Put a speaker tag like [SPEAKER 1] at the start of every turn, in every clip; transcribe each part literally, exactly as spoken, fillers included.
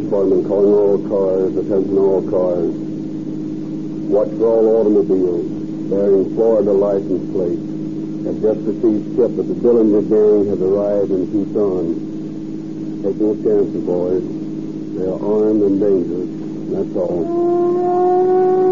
[SPEAKER 1] Department calling all cars, attention all cars. Watch for all automobiles bearing Florida license plates. Have just received tip that the Dillinger gang has arrived in Tucson. Take no chances, boys. They are armed and dangerous. That's all.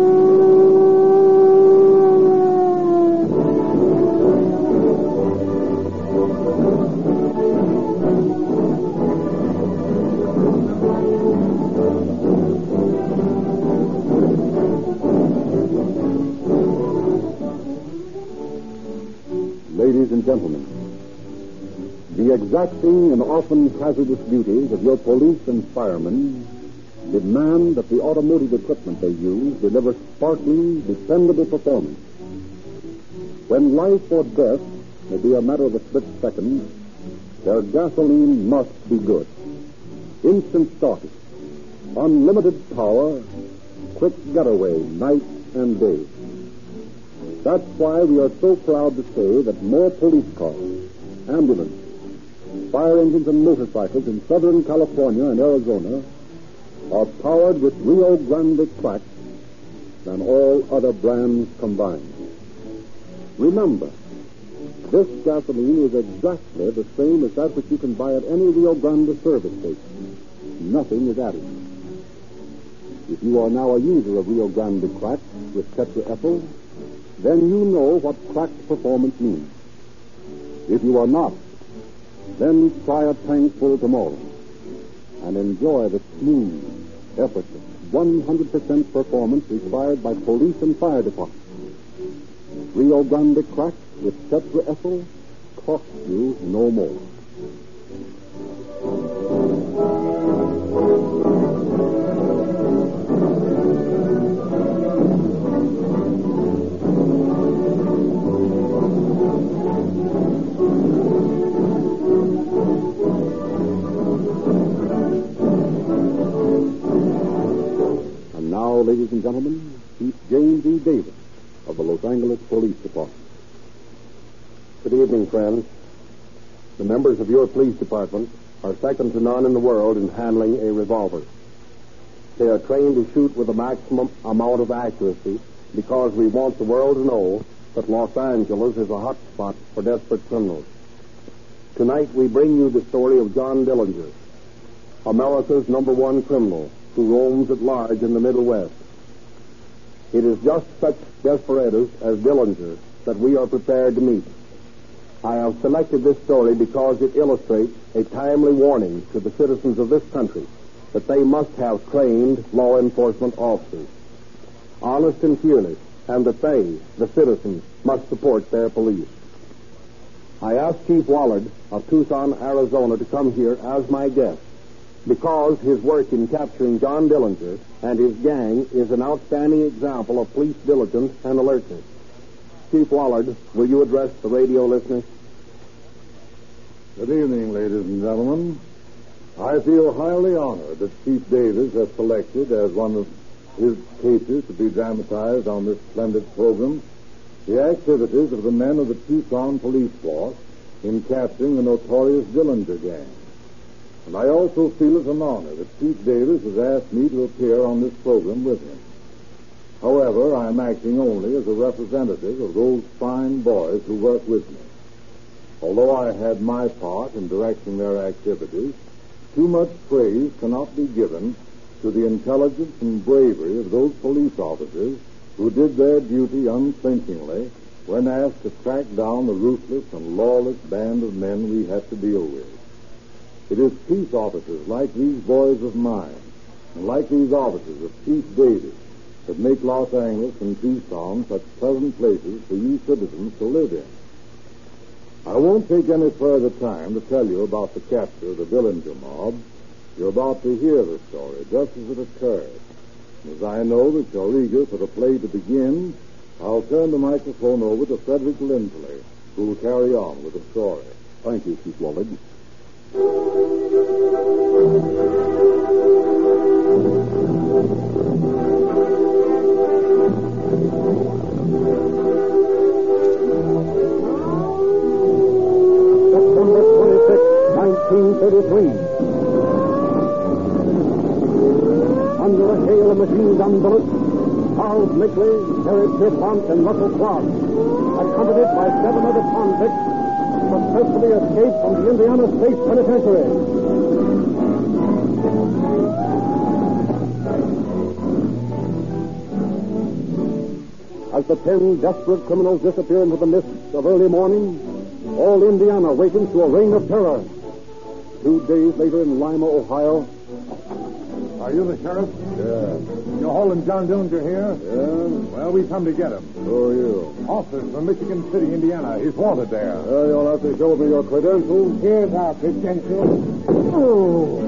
[SPEAKER 2] Ladies and gentlemen, the exacting and often hazardous duties of your police and firemen demand that the automotive equipment they use deliver sparkling, dependable performance. When life or death may be a matter of a split second, their gasoline must be good. Instant starting, unlimited power, quick getaway night and day. That's why we are so proud to say that more police cars, ambulances, fire engines, and motorcycles in Southern California and Arizona are powered with Rio Grande crack than all other brands combined. Remember, this gasoline is exactly the same as that which you can buy at any Rio Grande service station. Nothing is added. If you are now a user of Rio Grande crack with tetraethyl, then you know what cracked performance means. If you are not, then try a tankful tomorrow and enjoy the smooth, effortless, one hundred percent performance required by police and fire departments. Rio Grande crack with tetraethyl costs you no more. Ladies and gentlemen, Chief James E. Davis of the Los Angeles Police Department.
[SPEAKER 1] Good evening, friends. The members of your police department are second to none in the world in handling a revolver. They are trained to shoot with the maximum amount of accuracy because we want the world to know that Los Angeles is a hot spot for desperate criminals. Tonight we bring you the story of John Dillinger, America's number one criminal, who roams at large in the Middle West. It is just such desperados as Dillinger that we are prepared to meet. I have selected this story because it illustrates a timely warning to the citizens of this country that they must have trained law enforcement officers, honest and fearless, and that they, the citizens, must support their police. I asked Chief Wallard of Tucson, Arizona, to come here as my guest, because his work in capturing John Dillinger and his gang is an outstanding example of police diligence and alertness. Chief Wallard, will you address the radio listeners?
[SPEAKER 3] Good evening, ladies and gentlemen. I feel highly honored that Chief Davis has selected as one of his cases to be dramatized on this splendid program the activities of the men of the Tucson police force in capturing the notorious Dillinger gang. And I also feel it an honor that Chief Davis has asked me to appear on this program with him. However, I am acting only as a representative of those fine boys who work with me. Although I had my part in directing their activities, too much praise cannot be given to the intelligence and bravery of those police officers who did their duty unflinchingly when asked to track down the ruthless and lawless band of men we had to deal with. It is peace officers like these boys of mine, and like these officers of Chief Davis, that make Los Angeles and Tucson such pleasant places for you citizens to live in. I won't take any further time to tell you about the capture of the Dillinger mob. You're about to hear the story just as it occurred. And as I know that you're eager for the play to begin, I'll turn the microphone over to Frederick Lindsley, who will carry on with the story.
[SPEAKER 2] Thank you, Chief Wallard.
[SPEAKER 4] September twenty-sixth, nineteen thirty-three.
[SPEAKER 2] Charles Nickley, Harry Pierpont, and Russell Clark, accompanied by seven other convicts, successfully escaped from the Indiana State Penitentiary. As the ten desperate criminals disappear into the mists of early morning, all Indiana awakens to a reign of terror. Two days later in Lima, Ohio.
[SPEAKER 3] Are you the sheriff?
[SPEAKER 2] Yeah.
[SPEAKER 3] You're holding John Dillinger here?
[SPEAKER 2] Yeah?
[SPEAKER 3] Well, we come to get him.
[SPEAKER 2] Who are you?
[SPEAKER 3] Officers from Michigan City, Indiana. He's wanted there.
[SPEAKER 2] Well, you'll have to show me your credentials.
[SPEAKER 3] Here's our credentials. Oh.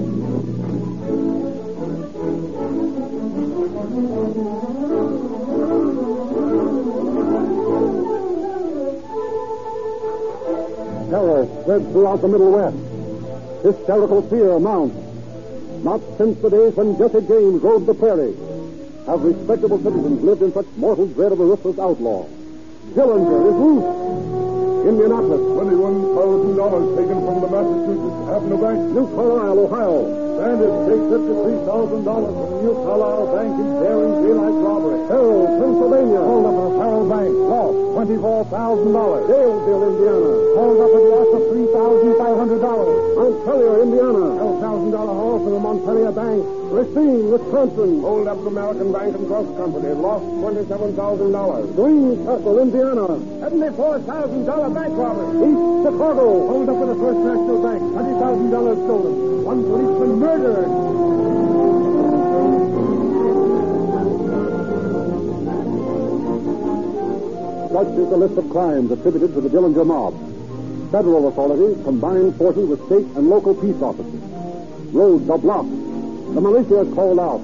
[SPEAKER 2] Terror spreads throughout the Middle West. Hysterical fear mounts. Not since the days when Jesse James rode the prairie have respectable citizens lived in such mortal dread of a ruthless outlaw. Dillinger is loose. Indianapolis.
[SPEAKER 3] twenty-one thousand dollars taken from the Massachusetts Avenue Bank.
[SPEAKER 2] New Carlisle, Ohio.
[SPEAKER 3] Bandit take fifty-three thousand dollars from the New Carlisle Bank in daring daylight robbery.
[SPEAKER 2] Harold, Pennsylvania.
[SPEAKER 3] Hold up at the Farrell Bank. Lost twenty-four thousand dollars.
[SPEAKER 2] Daleville, Indiana.
[SPEAKER 3] Hold up at the loss of three thousand five hundred dollars.
[SPEAKER 2] Montpelier, Indiana.
[SPEAKER 3] twelve thousand dollars haul from the Montpelier Bank.
[SPEAKER 2] Racine, Wisconsin.
[SPEAKER 3] Hold up the American Bank and Trust Company. Lost twenty-seven thousand dollars.
[SPEAKER 2] Greencastle, Indiana.
[SPEAKER 3] seventy-four thousand dollars bank robbery.
[SPEAKER 2] East Chicago.
[SPEAKER 3] Hold up at the First National Bank. twenty thousand dollars stolen. One policeman murdered.
[SPEAKER 2] Such is the list of crimes attributed to the Dillinger mob. Federal authorities combine forces with state and local peace officers. Roads are blocked. The militia is called out.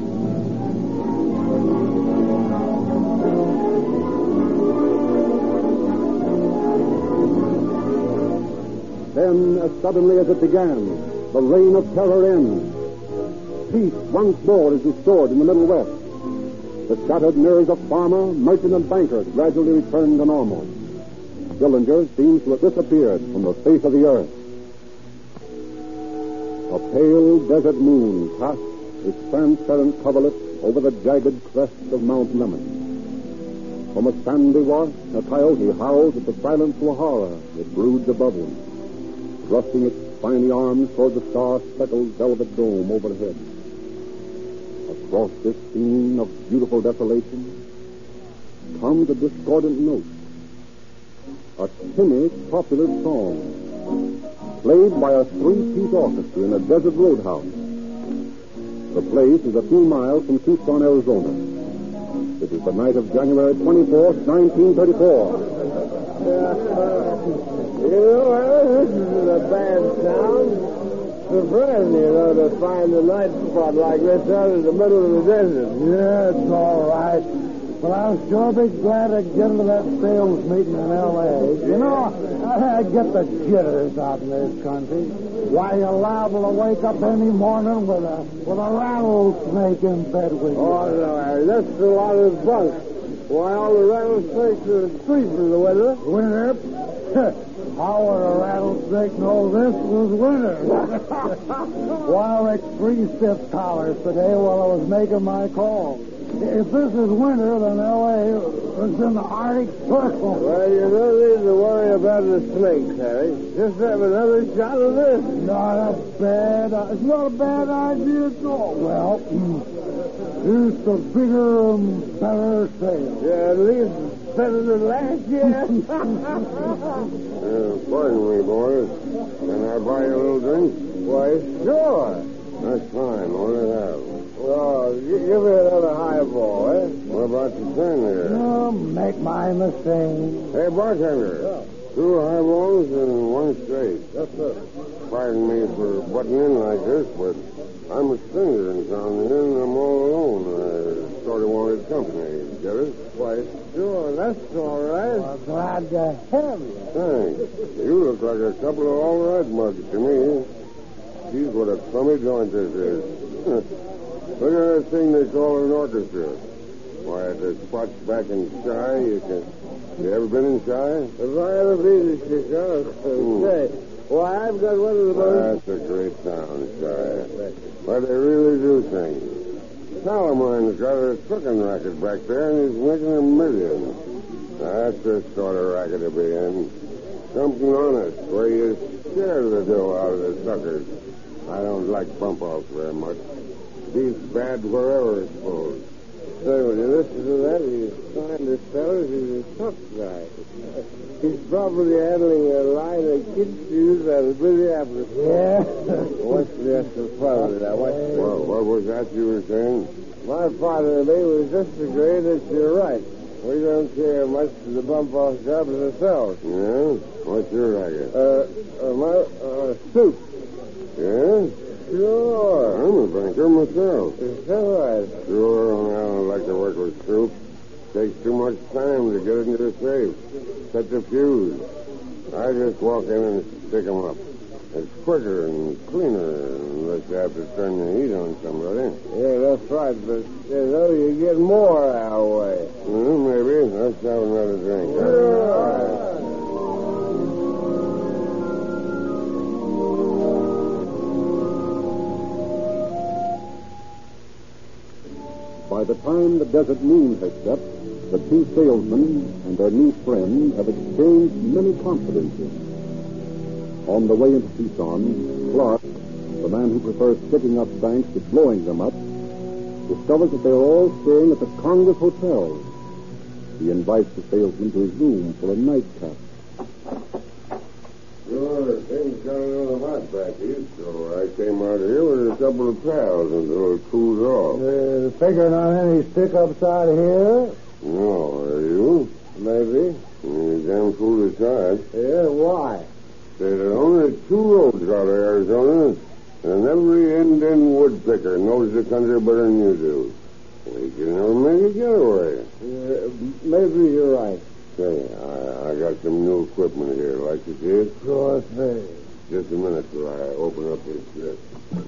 [SPEAKER 2] Then, as suddenly as it began, the reign of terror ends. Peace once more is restored in the Middle West. The shattered nerves of farmer, merchant, and banker gradually return to normal. Dillinger seems to have disappeared from the face of the earth. A pale desert moon casts its transparent coverlet over the jagged crest of Mount Lemmon. From a sandy wash, a coyote howls at the silent Sahara that broods above him, thrusting its spiny arms toward the star-speckled velvet dome overhead. Across this scene of beautiful desolation comes a discordant note, a tinny popular song, played by a three-piece orchestra in a desert roadhouse. The place is a few miles from Tucson, Arizona. It is the night of January twenty-fourth, nineteen thirty-four.
[SPEAKER 4] You know, this isn't a bad sound. Surprising, you know, to find a night spot like this out in the middle of the desert.
[SPEAKER 5] Yeah, it's all right. But I'll sure be glad to get into that sales meeting in L A. You know, I, I get the jitters out in this country. Why, you're liable to wake up any morning with a with a rattlesnake in bed with you.
[SPEAKER 4] Oh, no, Harry, that's a lot of bunk. Why, all the rattlesnakes are asleep in the winter.
[SPEAKER 5] Winter? How would a rattlesnake know this was winter? Why, I wrecked three stiff collars today while I was making my call. If this is winter, then L A is in the Arctic Circle.
[SPEAKER 4] Well, you don't need to worry about the snakes, Harry. Just have another shot of this.
[SPEAKER 5] Not a bad, uh, it's not a bad idea at all. Well, here's the bigger and better sale.
[SPEAKER 4] Yeah, at least better than last year.
[SPEAKER 3] Uh, pardon me, boys. Can I buy you a little drink?
[SPEAKER 4] Why, sure.
[SPEAKER 3] That's fine. What do you have?
[SPEAKER 4] Well, g- give me another highball, eh?
[SPEAKER 3] What about the ten there?
[SPEAKER 5] Oh, make mine the same.
[SPEAKER 3] Hey, bartender. Two highballs and one straight.
[SPEAKER 4] Yes, sir.
[SPEAKER 3] Pardon me for butting in like this, but I'm a stranger in town here, and I'm all alone. I sort of wanted company. Get it?
[SPEAKER 4] Why, sure, that's all right.
[SPEAKER 5] Well, glad to have you.
[SPEAKER 3] Thanks. You look like a couple of all right mugs to me. Geez, what a crummy joint this is. Look at that thing they call an orchestra. Why, the spot's back in Chi. You can... You ever been in Chi?
[SPEAKER 4] If I ever been to Chicago,
[SPEAKER 3] Hmm.
[SPEAKER 4] say, why, I've got one of the most...
[SPEAKER 3] That's a great town, Chi. Why, they really do things.
[SPEAKER 6] Salomonine's got a trucking racket back there, and he's making a million. That's the sort of racket to be in. Something honest, where you share the dough out of the suckers. I don't like bump-offs very much. Beef's bad wherever, I suppose.
[SPEAKER 4] Say, when you listen to that, he's trying to tell us he's a tough guy. He's probably handling a line of kid shoes out of Minneapolis.
[SPEAKER 5] Yeah?
[SPEAKER 4] What's the extra fun of that? What's
[SPEAKER 6] Well, what was that you were saying?
[SPEAKER 4] My father and me was just agreeing that you're right. We don't care much for the bump-off jobs ourselves.
[SPEAKER 6] Yeah? What's your racket?
[SPEAKER 4] Uh, uh my, uh, soup.
[SPEAKER 6] Yeah?
[SPEAKER 4] Sure.
[SPEAKER 6] I'm a banker myself.
[SPEAKER 4] Is that right?
[SPEAKER 6] Sure, I don't like to work with soup. Takes too much time to get into the safe. Set the fuse. I just walk in and stick 'em up. It's quicker and cleaner unless you have to turn the heat on somebody.
[SPEAKER 4] Yeah, that's right, but, you know, you get more our way.
[SPEAKER 6] Well, maybe. Let's have another drink.
[SPEAKER 4] Sure.
[SPEAKER 2] By the time the desert moon has set, the two salesmen and their new friend have exchanged many confidences. On the way into Tucson, Clark, the man who prefers sticking up banks to blowing them up, discovers that they are all staying at the Congress Hotel. He invites the salesman to his room for a nightcap.
[SPEAKER 6] Sure, things got a little hot back east, so I came out here with a couple of pals until it cooled off.
[SPEAKER 5] Uh, figuring on any stick-ups out here?
[SPEAKER 6] No, are you?
[SPEAKER 4] Maybe.
[SPEAKER 6] You damn fool decide.
[SPEAKER 4] Yeah, why?
[SPEAKER 6] There are only two roads out of Arizona, and every Indian woodpicker knows the country better than you do. We can never make a getaway.
[SPEAKER 4] Uh, maybe you're right.
[SPEAKER 6] Say, I, I got some new equipment here. Like to see it?
[SPEAKER 5] Sure thing.
[SPEAKER 6] Just a minute till I open up this list.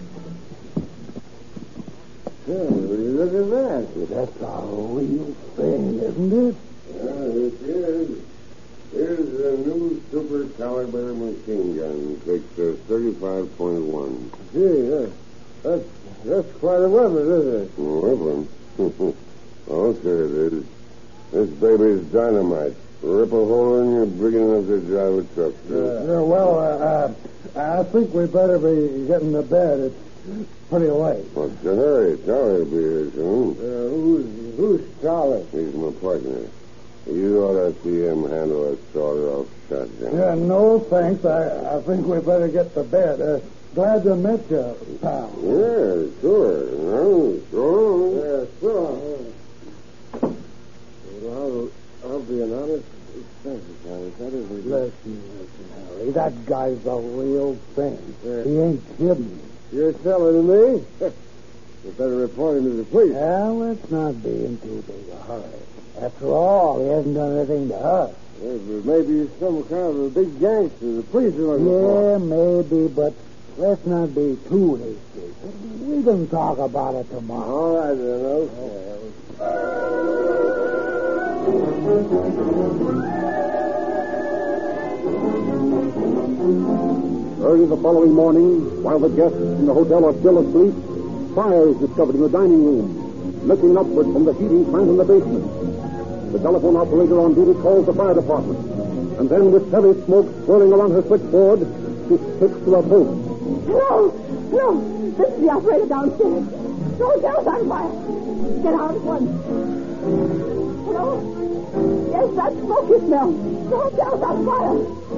[SPEAKER 4] Yeah, look at that.
[SPEAKER 5] That's a real thing, isn't it?
[SPEAKER 6] Yeah, it is. Here's a new super caliber machine gun. Takes a thirty-five point one.
[SPEAKER 4] Gee, uh, that's, that's quite a weapon, isn't it?
[SPEAKER 6] Weapon? Oh, sure it is. This baby's dynamite. Rip a hole in you big enough to drive a truck through.
[SPEAKER 5] Yeah, well, uh, uh, I think we better be getting to bed. It's pretty late.
[SPEAKER 6] What's the hurry? Charlie will be here soon.
[SPEAKER 4] Uh, who's, who's Charlie?
[SPEAKER 6] He's my partner. You ought to see him handle a sawed-off shotgun.
[SPEAKER 5] Yeah, no thanks. I, I think we better get to bed. Uh, glad to meet you, pal.
[SPEAKER 6] Yeah, sure. No, sure.
[SPEAKER 4] Yeah, sure. Well, I'll, I'll be an honest expensive, that isn't
[SPEAKER 5] Listen, listen, Harry. That guy's a real thing. Yeah. He ain't kidding.
[SPEAKER 4] You're telling me? You better report him to the police.
[SPEAKER 5] Well, let's not be in too big a hurry. After all, he hasn't done anything to us.
[SPEAKER 4] Yeah, but maybe he's some kind of a big gangster. The police are looking
[SPEAKER 5] Yeah,
[SPEAKER 4] for.
[SPEAKER 5] maybe, but let's not be too hasty. We can talk about it tomorrow.
[SPEAKER 4] All right, then. Okay.
[SPEAKER 2] Early the following morning, while the guests in the hotel are still asleep, fire is discovered in the dining room, looking upward from the heating plant in the basement. The telephone operator on duty calls the fire department, and then with heavy smoke swirling around her switchboard, she sticks to her post.
[SPEAKER 7] No, no, this is the operator downstairs. The hotel's on fire. Get out at once. Hello? Yes, that smoke you smell. The hotel's on fire.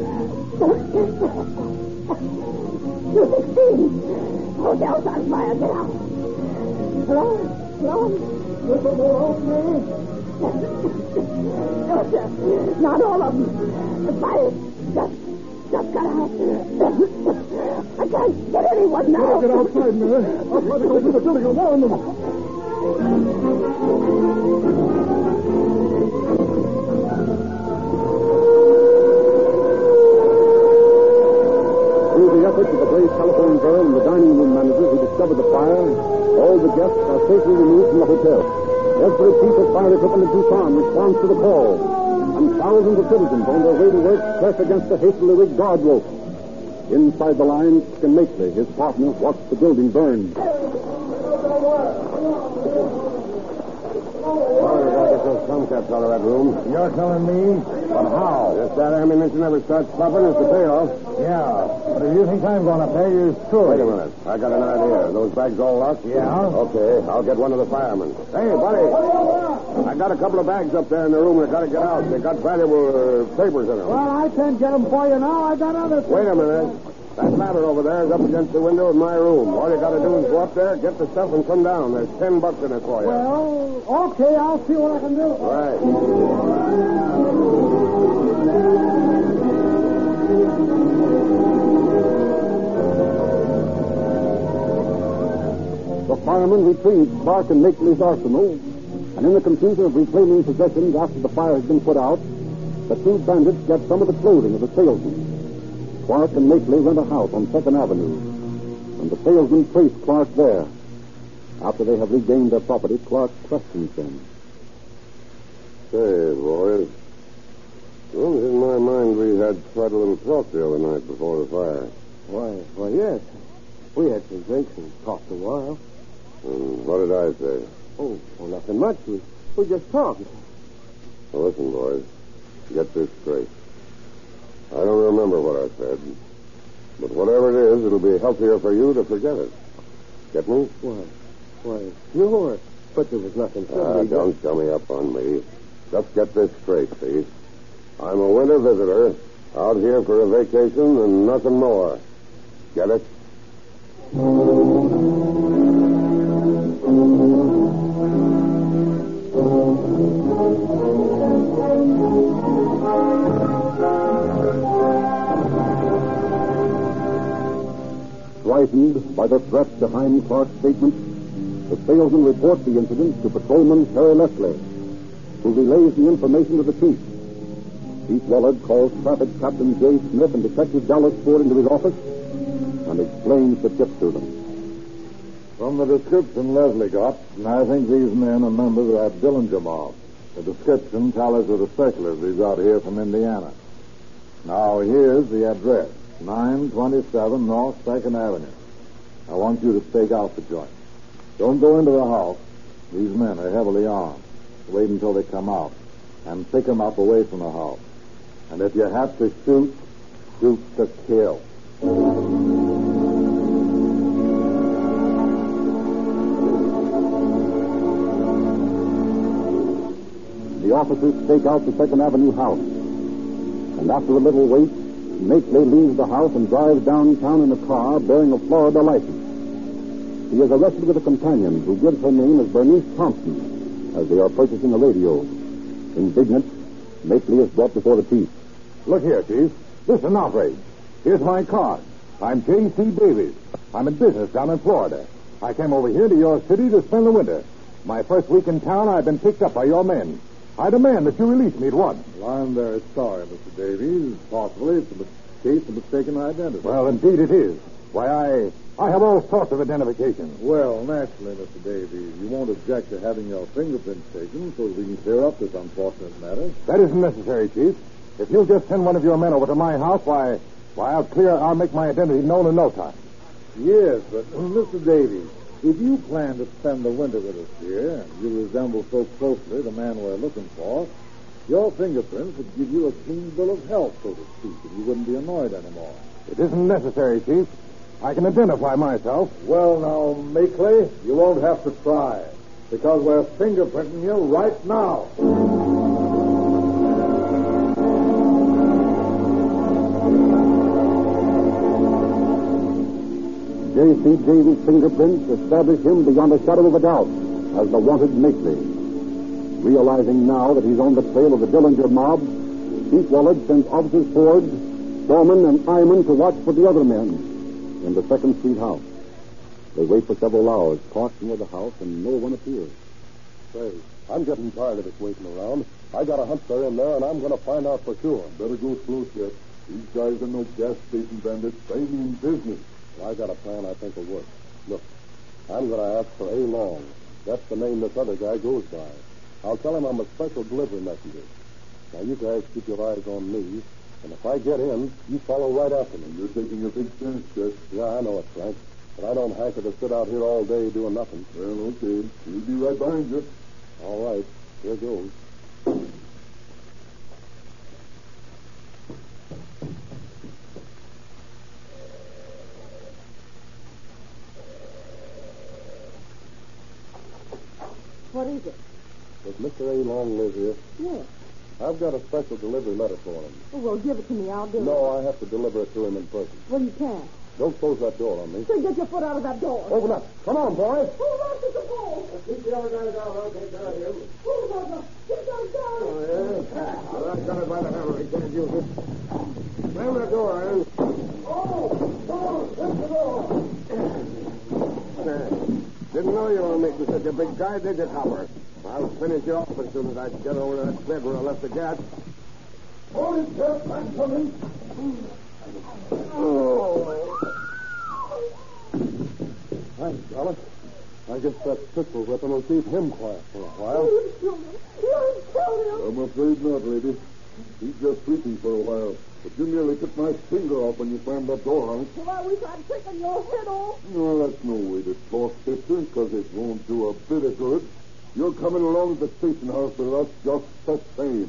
[SPEAKER 7] two sixteen. The hotel's on fire. Get out. Hello? Hello? Hello, no, sir. Not all of them. The fire just, just got out. I can't get anyone now.
[SPEAKER 2] Get outside, Mary. I'll try to go through the building and warn them. Through the efforts of the brave telephone girl and the dining room manager who discovered the fire, all the guests are safely removed from the hotel. Every piece of fire equipment in Tucson responds to the call, and thousands of citizens on their way to work press against the hastily rigged guard rope. Inside the lines, Skin Makeley, his partner, watched the building burn.
[SPEAKER 6] Well, we gotta get those tomcats out of that room.
[SPEAKER 5] You're telling me? But how?
[SPEAKER 6] If that ammunition ever starts popping, it's the payoff.
[SPEAKER 5] Yeah, but if you think I'm going to pay, you screw
[SPEAKER 6] Wait
[SPEAKER 5] it.
[SPEAKER 6] a minute. I got an idea. Those bags all locked?
[SPEAKER 5] Yeah?
[SPEAKER 6] Okay, I'll get one of the firemen. Hey, buddy. I got a couple of bags up there in the room that got to get out. They got valuable uh, papers in them.
[SPEAKER 5] Well, I can't get them for you now. I got other things.
[SPEAKER 6] Wait a minute. That ladder over there is up against the window in my room. All you got to do is go up there, get the stuff, and come down. There's ten bucks in it for you.
[SPEAKER 5] Well, okay, I'll see what I can do.
[SPEAKER 6] Right.
[SPEAKER 2] The firemen retrieved Clark and Makeley's arsenal, and in the confusion of reclaiming possessions after the fire had been put out, the two bandits get some of the clothing of the salesman. Clark and Makeley rent a house on Second Avenue, and the salesman traced Clark there. After they have regained their property, Clark questions them.
[SPEAKER 6] Say, boys. Well, in my mind, we had quite a little talk the other night before the fire.
[SPEAKER 4] Why, why, yes. We had some drinks and talked a while.
[SPEAKER 6] And what did I say?
[SPEAKER 4] Oh, well, nothing much. We, we just talked.
[SPEAKER 6] Well, listen, boys. Get this straight. I don't remember what I said. But whatever it is, it'll be healthier for you to forget it. Get me?
[SPEAKER 4] Why, why, sure. But there was nothing said.
[SPEAKER 6] Ah,
[SPEAKER 4] We
[SPEAKER 6] don't
[SPEAKER 4] just-
[SPEAKER 6] chummy up on me. Just get this straight, see? I'm a winter visitor, out here for a vacation and nothing more. Get it?
[SPEAKER 2] Frightened by the threat behind Clark's statement, the salesman reports the incident to Patrolman Terry Leslie, who relays the information to the chief. Chief Wallard calls Traffic Captain Jay Smith and Detective Dallas Ford into his office and explains the tip to them.
[SPEAKER 3] From the description Leslie got, I think these men are members of that Dillinger mob. The description tallies with the specialist he's out here from Indiana. Now, here's the address, nine twenty-seven North Second Avenue. I want you to stake out the joint. Don't go into the house. These men are heavily armed. Wait until they come out, and pick them up away from the house. And if you have to shoot, shoot to kill.
[SPEAKER 2] The officers stake out the Second Avenue house. And after a little wait, Makeley leaves the house and drives downtown in a car bearing a Florida license. He is arrested with a companion who gives her name as Bernice Thompson as they are purchasing a radio. Indignant, Makeley is brought before the chief.
[SPEAKER 3] Look here, Chief. This is an outrage. Here's my card. I'm J C Davies. I'm in business down in Florida. I came over here to your city to spend the winter. My first week in town, I've been picked up by your men. I demand that you release me at once.
[SPEAKER 8] Well, I'm very sorry, Mister Davies. Possibly it's a case of mistaken identity.
[SPEAKER 3] Well, indeed it is. Why, I I have all sorts of identifications.
[SPEAKER 8] Well, naturally, Mister Davies, you won't object to having your fingerprints taken so that we can clear up this unfortunate matter.
[SPEAKER 3] That isn't necessary, Chief. If you'll just send one of your men over to my house, why, why, I'll clear, I'll make my identity known in no time.
[SPEAKER 8] Yes, but Mister Davies, if you plan to spend the winter with us here, and you resemble so closely the man we're looking for, your fingerprints would give you a clean bill of health, so to speak, and you wouldn't be annoyed anymore.
[SPEAKER 3] It isn't necessary, Chief. I can identify myself.
[SPEAKER 8] Well, now, Makeley, you won't have to try, because we're fingerprinting you right now.
[SPEAKER 2] J C Davies' fingerprints establish him beyond a shadow of a doubt as the wanted Makeley. Realizing now that he's on the trail of the Dillinger mob, Chief Wallard sends officers Ford, Dorman, and Iman to watch for the other men in the Second Street house. They wait for several hours, parked near the house, and no one appears.
[SPEAKER 1] Say, I'm getting tired of this waiting around. I got a hunch they're in there, and I'm going to find out for sure.
[SPEAKER 8] Better go slow, Chet. These guys are no gas station bandits. They mean business.
[SPEAKER 1] I got a plan I think will work. Look, I'm going to ask for A. Long. That's the name this other guy goes by. I'll tell him I'm a special delivery messenger. Now, you guys keep your eyes on me, and if I get in, you follow right after me.
[SPEAKER 8] You're taking a big chance, Chet.
[SPEAKER 1] Yeah, I know it, Frank.
[SPEAKER 2] But I don't hanker to sit out here all day doing nothing.
[SPEAKER 3] Well, okay. We'll be right behind you.
[SPEAKER 2] All right. Here goes.
[SPEAKER 7] What is it?
[SPEAKER 2] Does Mister A. Long live here?
[SPEAKER 7] Yes.
[SPEAKER 2] I've got a special delivery letter for him.
[SPEAKER 7] Oh, well, give it to me. I'll do it.
[SPEAKER 2] No, I have to deliver it to him in person.
[SPEAKER 7] Well, you can't.
[SPEAKER 2] Don't close that door on me.
[SPEAKER 7] So get your foot out of that door.
[SPEAKER 2] Open up. Come on, boys.
[SPEAKER 7] Hold on to the pole.
[SPEAKER 4] Keep the other guy down. I'll take care of him.
[SPEAKER 7] Hold on. Get down, down.
[SPEAKER 4] Oh, yeah? Well, I've got it by the handle. He can't use it. Slam the door, Aaron.
[SPEAKER 5] Oh, oh, that's the door.
[SPEAKER 4] Didn't know you were making such a big guy, did you, Hopper? I'll finish you off as soon as I get over to that bed where I left the gas.
[SPEAKER 5] Hold it, sir. I'm coming.
[SPEAKER 4] Oh.
[SPEAKER 2] Thanks, Alice. I guess that pistol weapon will keep him quiet for a while.
[SPEAKER 7] You killed him. You killed him.
[SPEAKER 3] I'm afraid not, lady. He's just sleeping for a while. But you nearly took my finger off when you slammed that door on it.
[SPEAKER 7] Well, I wish I'd taken your head off.
[SPEAKER 3] No, that's no way to talk, sister, because it won't do a bit of good. You're coming along to the station house with us just the same.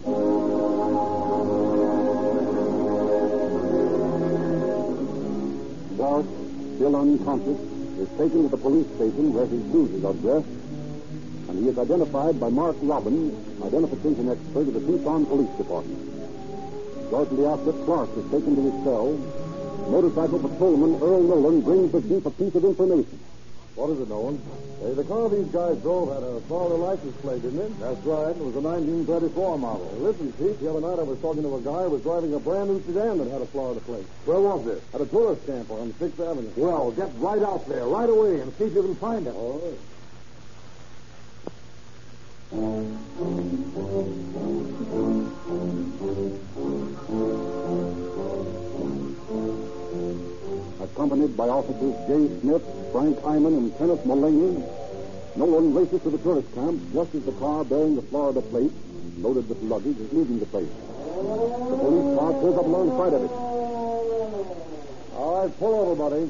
[SPEAKER 2] Bart, still unconscious, is taken to the police station where his bruises are dressed, and he is identified by Mark Robbins, identification expert of the Tucson Police Department. Shortly after, Clark is taken to his cell. Motorcycle patrolman Earl Nolan brings the chief a piece of information.
[SPEAKER 8] What is it, Nolan? Hey, the car these guys drove had a Florida license plate, didn't it? That's right. It was a nineteen thirty-four model. Hey, listen, Chief, the other night I was talking to a guy who was driving a brand new sedan that had a Florida plate.
[SPEAKER 3] Where was this?
[SPEAKER 8] At a tourist camp on sixth Avenue.
[SPEAKER 3] Well, get right out there, right away, and see if you can find it.
[SPEAKER 8] All right.
[SPEAKER 2] Accompanied by officers Jay Smith, Frank Hyman, and Kenneth Mullaney, Nolan races to the tourist camp just as the car bearing the Florida plate, loaded with luggage, is leaving the place. The police car pulls up alongside of it.
[SPEAKER 8] All right, pull over, buddy.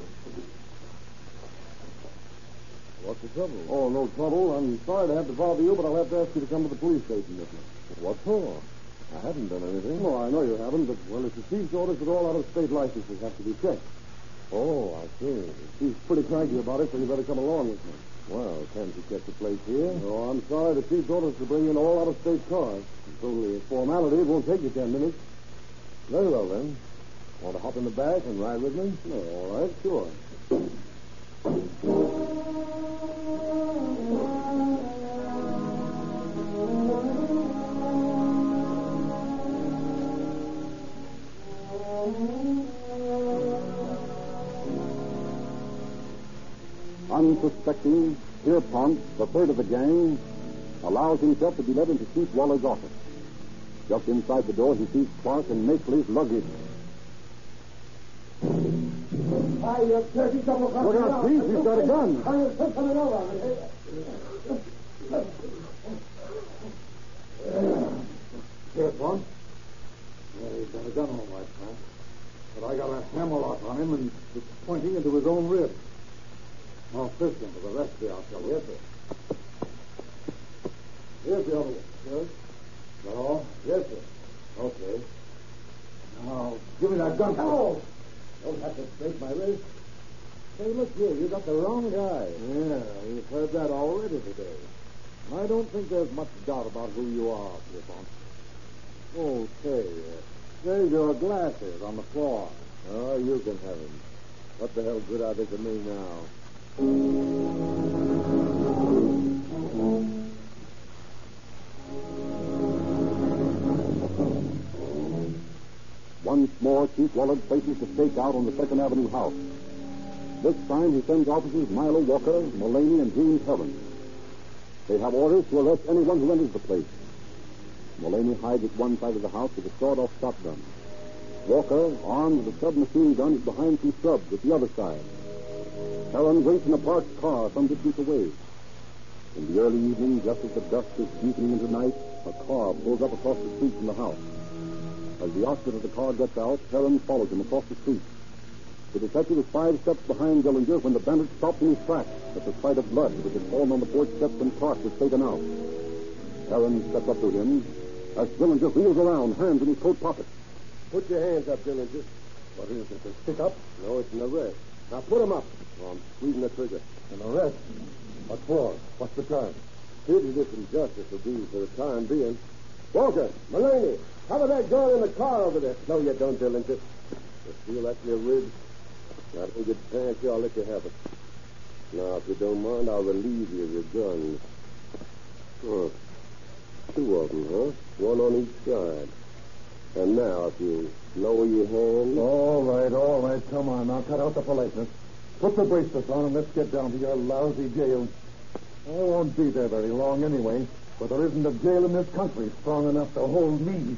[SPEAKER 8] What's the trouble?
[SPEAKER 2] Oh, no trouble. I'm sorry to have to bother you, but I'll have to ask you to come to the police station with me.
[SPEAKER 8] What for? I haven't done anything.
[SPEAKER 2] No, I know you haven't, but, well, it's the chief's orders that all out-of-state licenses have to be checked.
[SPEAKER 8] Oh, I see.
[SPEAKER 2] He's pretty cranky about it, so you better come along with me.
[SPEAKER 8] Well, can't you check the plate here?
[SPEAKER 2] No, I'm sorry. The chief's orders to bring in all out-of-state cars. It's only a formality. It won't take you ten minutes.
[SPEAKER 8] Very well, then. Want to hop in the back and ride with me?
[SPEAKER 2] No, all right, sure. Unsuspecting, Pierpont, the third of the gang, allows himself to be led into Chief Waller's office. Just inside the door, he sees Clark and Makeley's luggage.
[SPEAKER 5] Hi, you dirty double
[SPEAKER 2] Look out, Chief, he's got a gun.
[SPEAKER 5] Are you still coming over?
[SPEAKER 8] Pierpont? Yeah, he's got a gun all right, pal. But I got a hammerlock on him, and it's pointing into his own ribs. I'll fist him for the rest of you, I'll tell you. Yes, sir. Here's the other one. Yes? Is that all? Yes, sir. Okay. Now, give me that gun.
[SPEAKER 5] No!
[SPEAKER 8] Don't have to break my wrist. Hey, look here, you got the wrong guy. Yeah, you've heard that already today. I don't think there's much doubt about who you are, Pierpont. Okay, uh, there's your glasses on the floor. Oh, you can have them. What the hell good are they to me now?
[SPEAKER 2] Once more, Chief Waller places the stake out on the Second Avenue house. This time, he sends officers Milo Walker, Mullaney, and James Helen. They have orders to arrest anyone who enters the place. Mullaney hides at one side of the house with a sawed-off shotgun. Walker, armed with a submachine gun, is behind some shrubs at the other side. Helen waits in a parked car some distance away. In the early evening, just as the dusk is deepening into night, a car pulls up across the street from the house. As the occupant of the car gets out, Helen follows him across the street. The detective was five steps behind Dillinger when the bandit stopped in his tracks at the sight of blood, which had fallen on the porch steps and Clark was taken out. Heron stepped up to him as Dillinger wheels around, hands in his coat pocket.
[SPEAKER 1] Put your hands up, Dillinger.
[SPEAKER 2] What is it, a stick-up?
[SPEAKER 1] No, it's an arrest. Now put them up. Oh, I'm squeezing the trigger.
[SPEAKER 2] An arrest? What for? What's the charge?
[SPEAKER 1] Fugitive from justice will do for the time being. Walker, Mullaney, cover that gun in the car over there. No, you don't, Dillinger. You feel that's your rib? Now, don't get fancy, I'll let you have it. Now, if you don't mind, I'll relieve you of your guns. Oh, two of them, huh? One on each side. And now, if you lower your hand...
[SPEAKER 2] All right, all right. Come on, now cut out the politeness. Put the bracelets on and let's get down to your lousy jail. I won't be there very long anyway, but there isn't a jail in this country strong enough to hold me.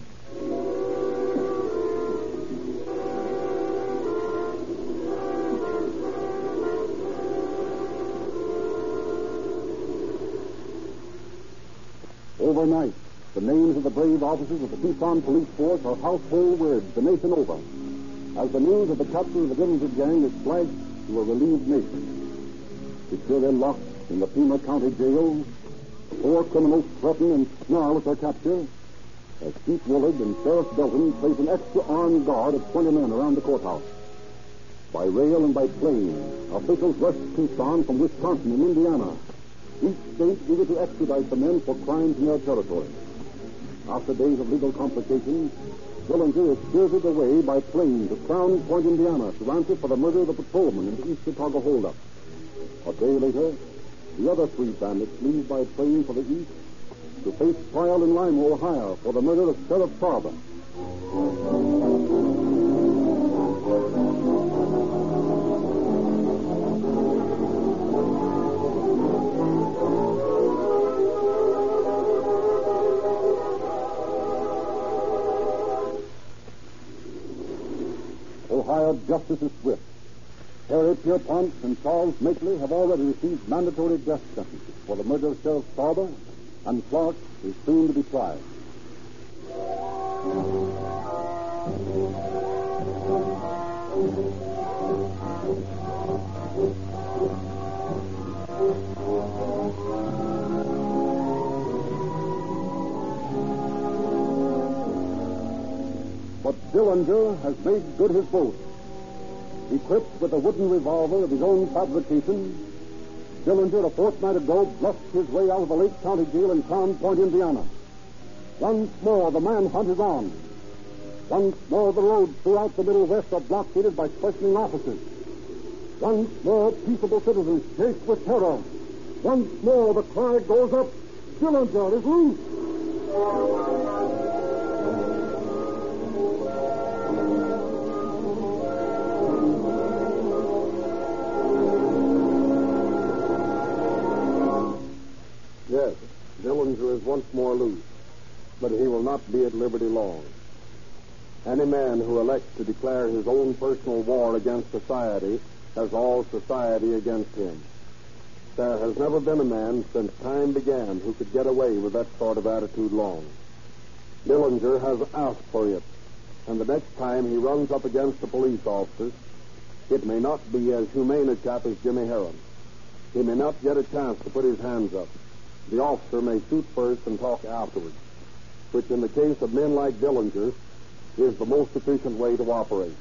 [SPEAKER 2] Overnight, the names of the brave officers of the Tucson police force are household words the nation over, as the news of the capture of the Dillinger gang is flashed to a relieved nation. Securely locked in the Pima County jail, the four criminals threaten and snarl at their capture, as Chief Willard and Sheriff Belton place an extra armed guard of twenty men around the courthouse. By rail and by plane, officials rush Tucson from Wisconsin and Indiana, each state eager to extradite the men for crimes in their territory. After days of legal complications, Dillinger is spirited away by plane to Crown Point, Indiana, to answer for the murder of the patrolman in the East Chicago holdup. A day later, the other three bandits leave by plane for the east to face trial in Lima, Ohio, for the murder of Sheriff Farber. Ohio justice is swift. Harry Pierpont and Charles Makeley have already received mandatory death sentences for the murder of Sheriff Farber, and Clark is soon to be tried. But Dillinger has made good his boast. Equipped with a wooden revolver of his own fabrication, Dillinger, a fortnight ago, bluffed his way out of the Lake County Jail in Crown Point, Indiana. Once more, the manhunt is on. Once more, the roads throughout the Middle West are blockaded by questioning officers. Once more, peaceable citizens shake with terror. Once more, the cry goes up, Dillinger is loose.
[SPEAKER 1] Yes, Dillinger is once more loose, but he will not be at liberty long. Any man who elects to declare his own personal war against society has all society against him. There has never been a man since time began who could get away with that sort of attitude long. Dillinger has asked for it, and the next time he runs up against a police officer, it may not be as humane a chap as Jimmy Heron. He may not get a chance to put his hands up. The officer may shoot first and talk afterwards, which in the case of men like Dillinger is the most efficient way to operate.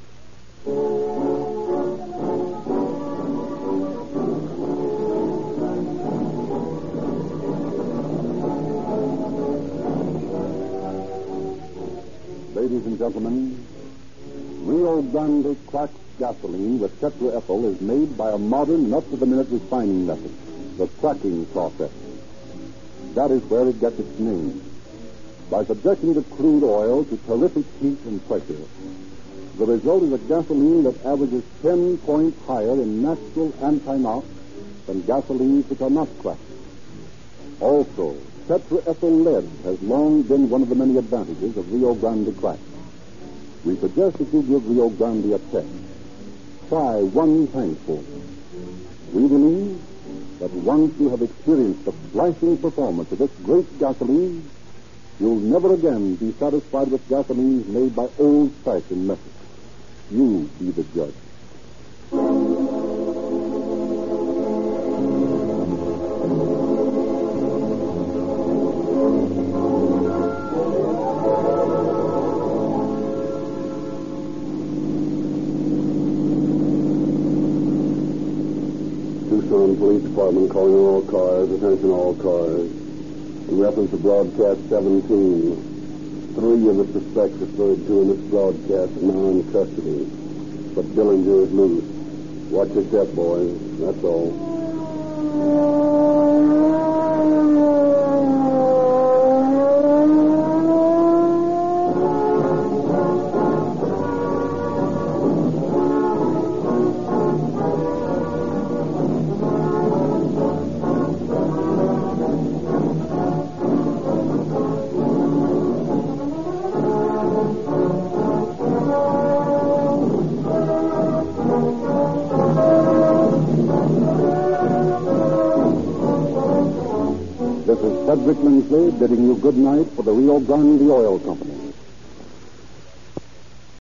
[SPEAKER 2] Ladies and gentlemen, Rio Grande cracked gasoline with tetraethyl is made by a modern, up-to-the-minute refining method, the cracking process. That is where it gets its name. By subjecting the crude oil to terrific heat and pressure, the result is a gasoline that averages ten points higher in natural anti-knock than gasolines which are not cracked. Also, tetraethyl lead has long been one of the many advantages of Rio Grande crack. We suggest that you give Rio Grande a test. Try one tankful. We believe that once you have experienced the flashing performance of this great gasoline, you'll never again be satisfied with gasolines made by old-fashioned methods. You be the judge. Tucson Police Department calling all cars. Attention all cars. In reference to broadcast seventeen, three of the suspects referred to in this broadcast are now in custody. But Dillinger is loose. Watch your step, boys. That's all. Cedric Lindsley bidding you good night for the Rio Grande Oil Company.